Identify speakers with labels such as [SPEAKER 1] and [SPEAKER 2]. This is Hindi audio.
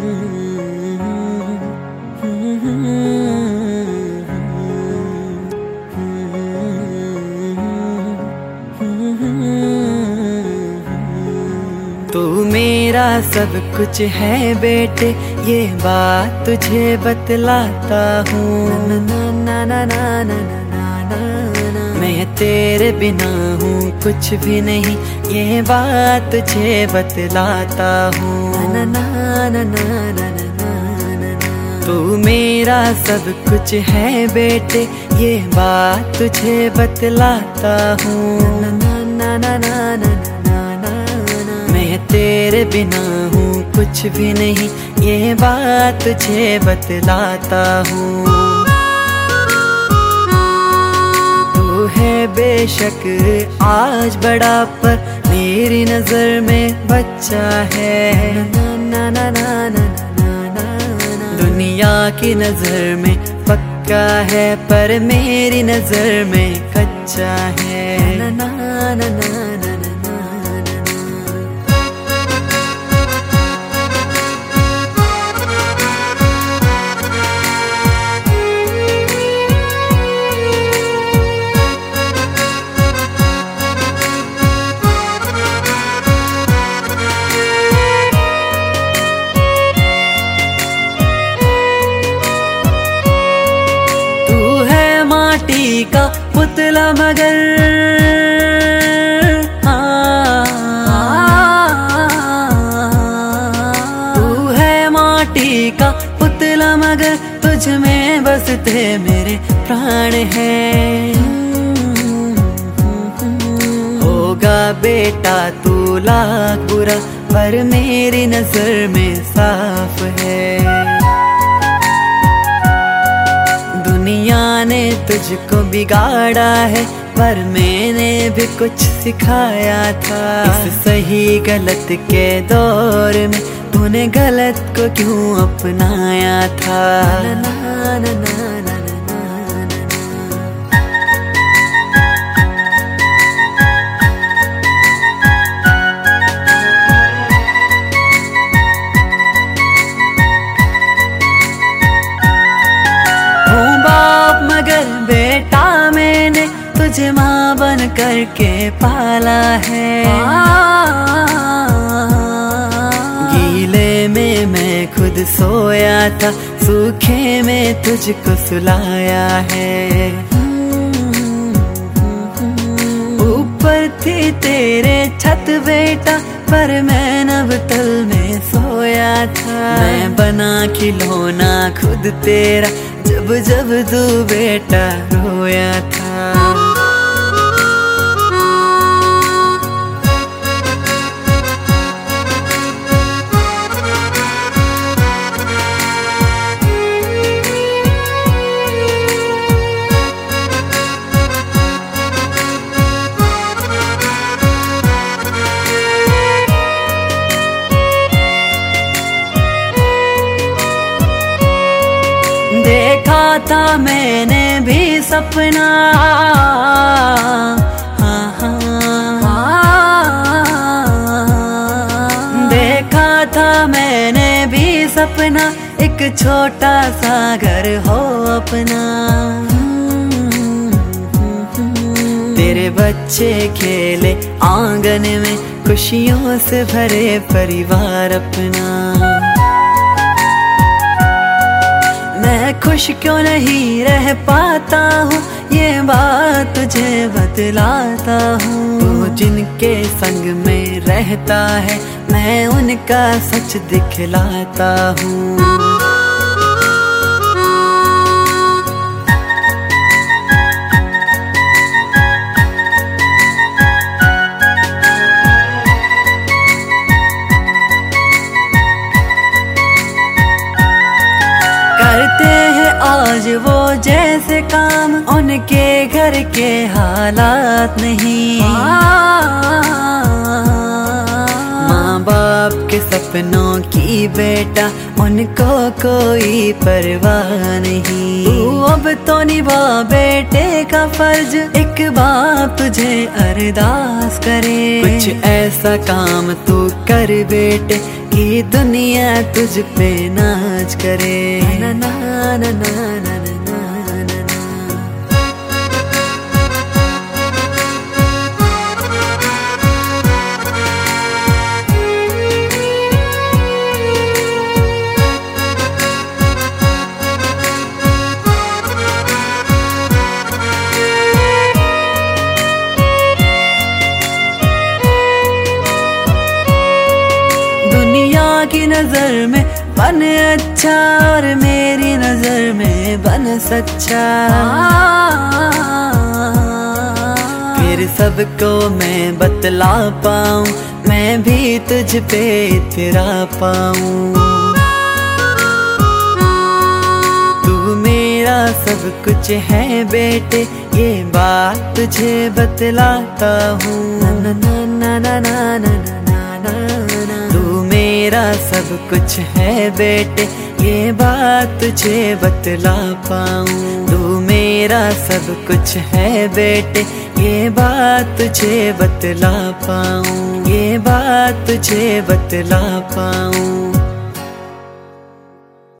[SPEAKER 1] तू मेरा सब कुछ है बेटे, ये बात तुझे बतलाता हूँ। मैं तेरे बिना हूँ कुछ भी नहीं, ये बात तुझे बतलाता हूँ। तू मेरा सब कुछ है बेटे, ये बात तुझे बतलाता हूँ। मैं तेरे बिना हूँ कुछ भी नहीं, ये बात तुझे बतलाता हूँ। तू है बेशक आज बड़ा, पर मेरी नजर में बच्चा है। दुनिया की नजर में पक्का है, पर मेरी नजर में कच्चा है। माटी का पुतला मगर तू है माटी का पुतला मगर तुझ में बसते मेरे प्राण हैं। होगा बेटा तू लाख बुरा, पर मेरी नजर में साफ है। दुनिया ने तुझको बिगाड़ा है, पर मैंने भी कुछ सिखाया था। इस सही गलत के दौर में तूने गलत को क्यों अपनाया था। मगर बेटा मैंने तुझे माँ बन करके पाला है। गीले में मैं खुद सोया था, सूखे में तुझको सुलाया है। ऊपर थी तेरे छत बेटा, पर मैं नवतल में सोया था। मैं बना खिलौना खुद तेरा, जब जब तू बेटा रोया था। देखा था मैंने भी सपना, देखा था मैंने भी सपना, एक छोटा सा घर हो अपना। तेरे बच्चे खेले आंगन में, खुशियों से भरे परिवार अपना। मैं खुश क्यों नहीं रह पाता हूँ, ये बात तुझे बतलाता हूँ। तू जिनके संग में रहता है, मैं उनका सच दिखलाता हूँ। करते हैं आज वो जैसे काम, उनके घर के हालात नहीं। माँ बाप के सपनों की बेटा, उनको कोई परवाह नहीं। तू अब तो निभा बेटे का फर्ज, एक बाप तुझे अरदास करे। कुछ ऐसा काम तू कर बेटे कि दुनिया तुझ पे नाच करे। ना ना ना ना ना ना ना। दुनिया की नजर में बन अच्छा और मेरी नजर में बन सच्चा, फिर सबको मैं बतला पाऊं, मैं भी तुझ पे इतरा पाऊं। तू मेरा सब कुछ है बेटे, ये बात तुझे बतलाता हूँ। ना ना ना ना ना ना ना ना। तू मेरा सब कुछ है बेटे, ये बात तुझे बतला पाऊं। तू मेरा सब कुछ है बेटे, ये बात तुझे बतला पाऊं। ये बात तुझे बतला पाऊं।